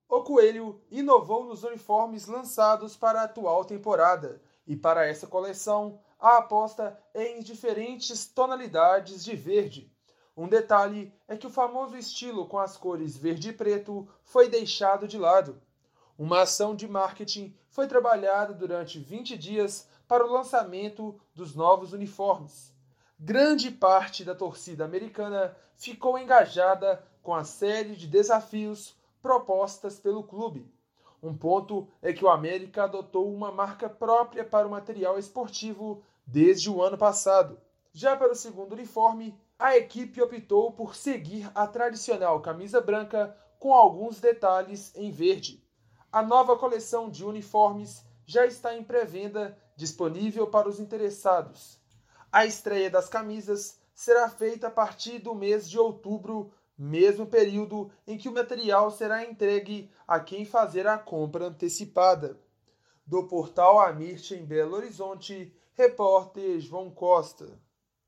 O Coelho inovou nos uniformes lançados para a atual temporada, e para essa coleção, a aposta é em diferentes tonalidades de verde. Um detalhe é que o famoso estilo com as cores verde e preto foi deixado de lado. Uma ação de marketing foi trabalhada durante 20 dias para o lançamento dos novos uniformes. Grande parte da torcida americana ficou engajada com a série de desafios propostas pelo clube. Um ponto é que o América adotou uma marca própria para o material esportivo desde o ano passado. Já para o segundo uniforme, a equipe optou por seguir a tradicional camisa branca com alguns detalhes em verde. A nova coleção de uniformes já está em pré-venda, disponível para os interessados. A estreia das camisas será feita a partir do mês de outubro, mesmo período em que o material será entregue a quem fazer a compra antecipada. Do portal Amirte em Belo Horizonte, repórter João Costa.